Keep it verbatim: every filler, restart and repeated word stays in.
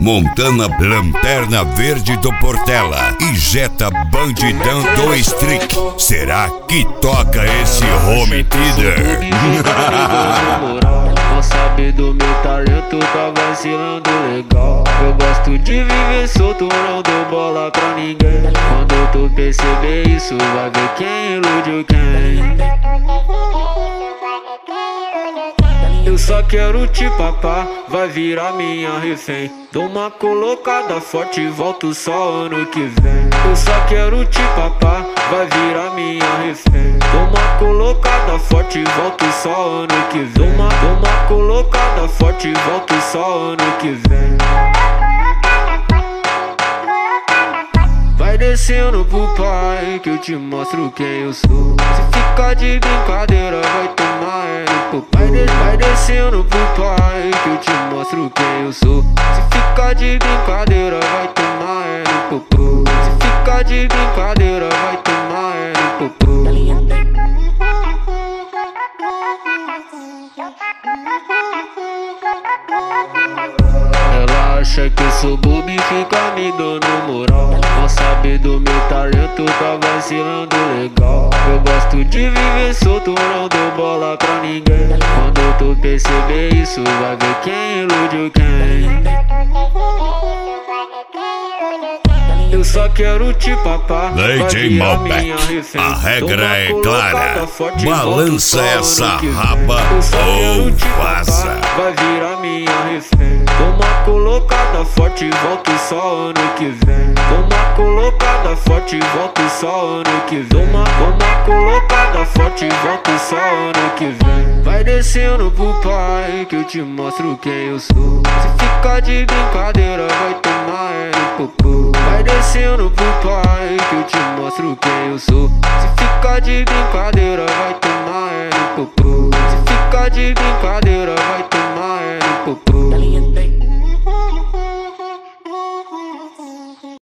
Montana, Lanterna Verde do Portela e Jetta Bandidão do Streak. Será que toca esse home theater? Não sabe do meu talento, tá vacilando legal. Eu gosto de viver solto, não dou bola pra ninguém. Quando tu perceber isso, vai ver quem iludiu quem. Eu só quero te papar, vai virar minha refém. Dou uma colocada forte e volto só ano que vem. Eu só quero te papar, vai virar minha refém. Dou uma colocada forte e volto só ano que vem. Dou uma, dou uma colocada forte e volto só ano que vem. Vai descendo pro pai que eu te mostro quem eu sou. Se ficar de brincadeira vai tomar é no pai. Vai descendo pro pai que eu te mostro quem eu sou. Se ficar de brincadeira vai tomar é no popô. Se ficar de brincadeira vai tomar é no popô. Ela acha que eu sou bobo e fica me dando moral. Não sabe do meu talento, tá vacilando legal. Eu gosto de viver solto, não dou bola pra ninguém. Quando tu perceber isso, vai ver quem iludiu quem. Eu só quero te papar, D J Malbec, a regra é clara. Balança essa raba ou vaza. Vai virar minha refém. Dou uma colocada forte e volto só ano que vem. Dou uma colocada forte e volto só ano que vem. Dou uma, dou uma colocada forte e volto só ano que vem. Vai descendo pro pai que eu te mostro quem eu sou. Se ficar de brincadeira vai tomar é no popô. Vai descendo pro pai que eu te mostro quem eu sou. Se ficar de brincadeira vai tomar é no popô. Se ficar de brincadeira vai tomar é no popô.